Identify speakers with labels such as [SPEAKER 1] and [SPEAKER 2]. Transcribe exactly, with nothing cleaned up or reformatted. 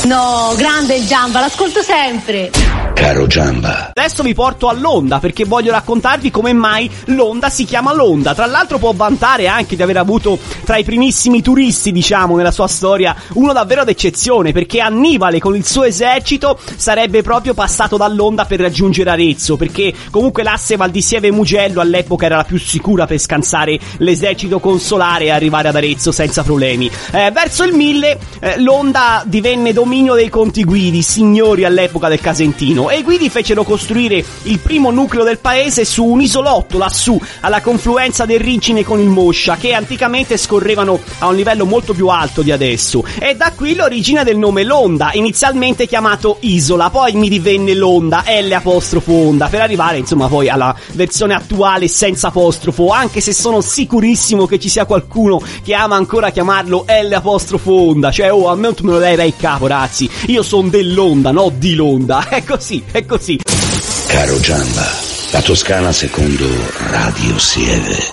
[SPEAKER 1] No, grande il Giamba, l'ascolto sempre.
[SPEAKER 2] Caro Giamba.
[SPEAKER 3] Adesso vi porto all'Onda perché voglio raccontarvi come mai l'Onda si chiama l'Onda. Tra l'altro può vantare anche di aver avuto tra i primissimi turisti, diciamo, nella sua storia uno davvero d'eccezione, perché Annibale con il suo esercito sarebbe proprio passato dall'Onda per raggiungere Arezzo, perché comunque l'asse Val di Sieve Mugello all'epoca era la più sicura per scansare l'esercito consolare e arrivare ad Arezzo senza problemi. Eh, verso il mille eh, l'Onda divenne dominio dei Conti Guidi, signori all'epoca del Casentino, e i Guidi fecero costruire il primo nucleo del paese su un isolotto lassù alla confluenza del Ricine con il Moscia, che anticamente scorrevano a un livello molto più alto di adesso, e da qui l'origine del nome Londa, inizialmente chiamato Isola, poi mi divenne Londa, L apostrofo Onda, per arrivare insomma poi alla versione attuale senza apostrofo, anche se sono sicurissimo che ci sia qualcuno che ama ancora chiamarlo L apostrofo Onda, cioè oh, a me non me lo leva il capo, ragazzi, io sono dell'Onda, no di Londa, è così. È così.
[SPEAKER 2] Caro Giamba, la Toscana secondo Radio Sieve.